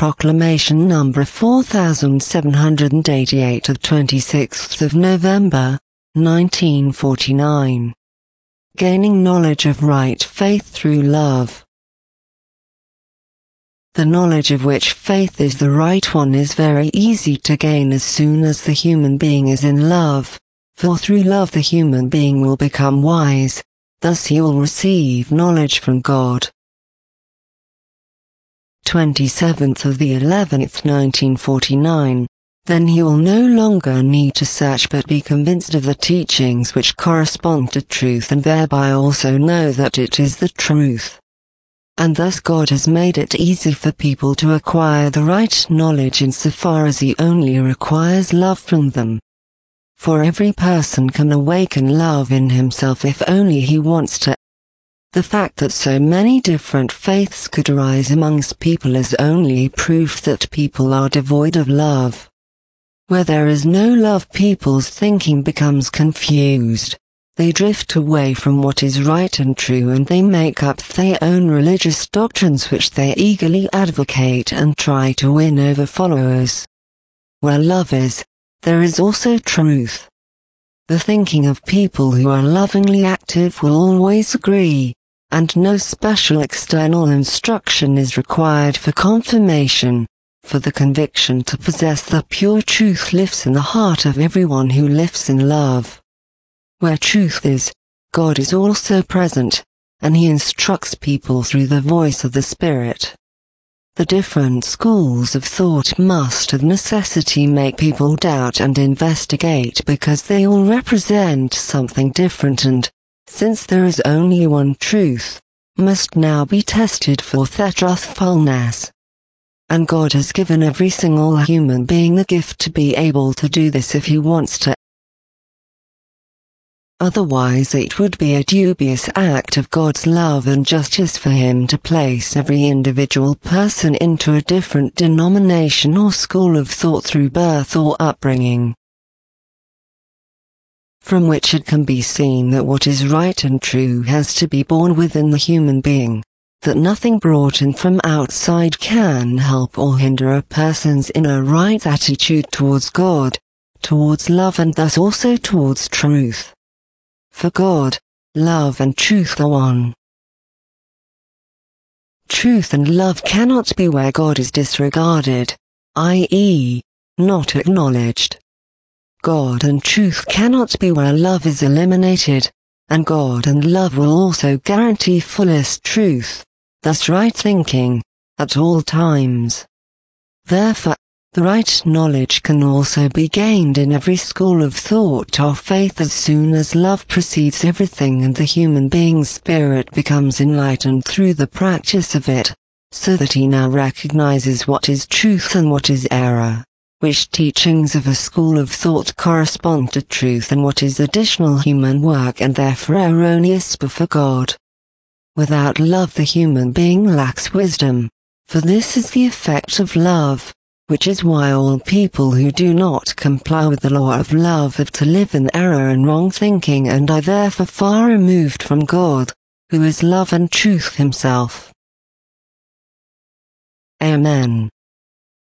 Proclamation number 4788 of 26th of November, 1949. Gaining knowledge of right faith through love. The knowledge of which faith is the right one is very easy to gain as soon as the human being is in love, for through love the human being will become wise, thus he will receive knowledge from God. 27th of the 11th 1949, then he will no longer need to search but be convinced of the teachings which correspond to truth and thereby also know that it is the truth. And thus God has made it easy for people to acquire the right knowledge insofar as he only requires love from them. For every person can awaken love in himself if only he wants to. The fact that so many different faiths could arise amongst people is only proof that people are devoid of love. Where there is no love, people's thinking becomes confused. They drift away from what is right and true and they make up their own religious doctrines which they eagerly advocate and try to win over followers. Where love is, there is also truth. The thinking of people who are lovingly active will always agree, and no special external instruction is required for confirmation, for the conviction to possess the pure truth lives in the heart of everyone who lives in love. Where truth is, God is also present, and he instructs people through the voice of the Spirit. The different schools of thought must of necessity make people doubt and investigate because they all represent something different and, since there is only one truth, must now be tested for their truthfulness. And God has given every single human being the gift to be able to do this if he wants to. Otherwise it would be a dubious act of God's love and justice for him to place every individual person into a different denomination or school of thought through birth or upbringing. From which it can be seen that what is right and true has to be born within the human being, that nothing brought in from outside can help or hinder a person's inner right attitude towards God, towards love and thus also towards truth. For God, love and truth are one. Truth and love cannot be where God is disregarded, i.e., not acknowledged. God and truth cannot be where love is eliminated, and God and love will also guarantee fullest truth, thus right thinking, at all times. Therefore, the right knowledge can also be gained in every school of thought or faith as soon as love precedes everything and the human being's spirit becomes enlightened through the practice of it, so that he now recognizes what is truth and what is error, which teachings of a school of thought correspond to truth and what is additional human work and therefore erroneous before God. Without love the human being lacks wisdom, for this is the effect of love, which is why all people who do not comply with the law of love have to live in error and wrong thinking and are therefore far removed from God, who is love and truth himself. Amen.